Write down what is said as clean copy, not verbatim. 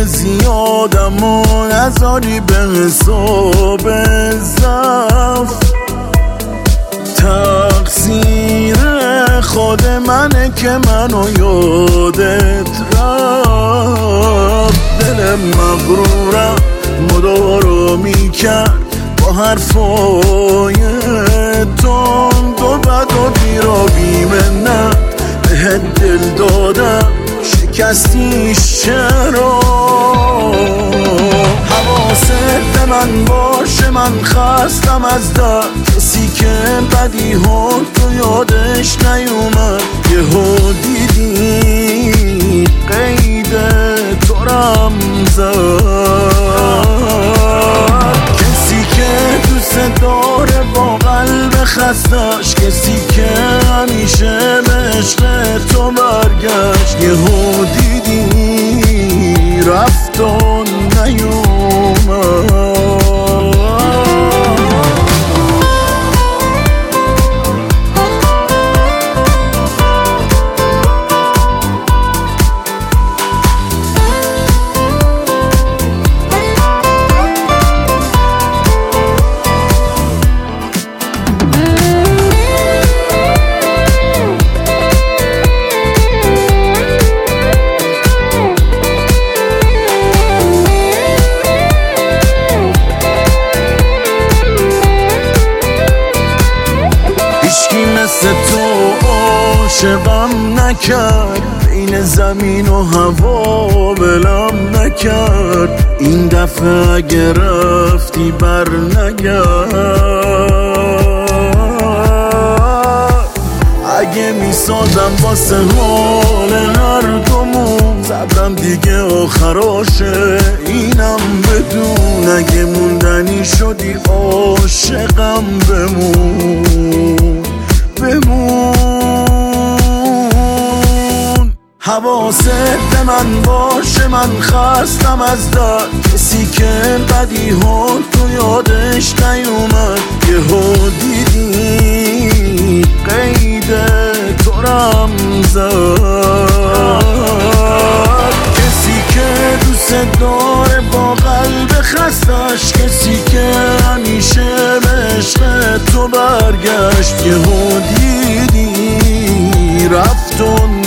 زیادم و نذاری به حساب ضعف. تقصیر خود منه که منو یادت رفت. دل مغرورم مدارا میکرد با حرفای تند و بد و بیرا بیمنت بهت دل دادم شکستیش چرا؟ حواست به من باشه من خستم از درد. کسی که بدی ها تو یادش نیومد یهو دیدی قید تو رم زد. کسی که دوست داره با قلب خستش، کسی که همیشه به عشق تو برگشت یهو دیدی رفت و نیومد. مثل تو عاشقم نکرد، بین زمین و هوا ولم نکرد. این دفعه اگه رفتی بر نگرد. اگه میسازم واسه حال هر دومون، صبرم دیگه آخراشه اینم بدون. اگه موندنی شدی عاشقم بمون. حواست به من باشه من خستم از درد. کسی که بدی ها تو یادش نیومد یهو دیدی قید تو رم زد. کسی که دوست داره با قلب خستش، کسی که همیشه به عشق تو برگشت یهو دیدی رفت و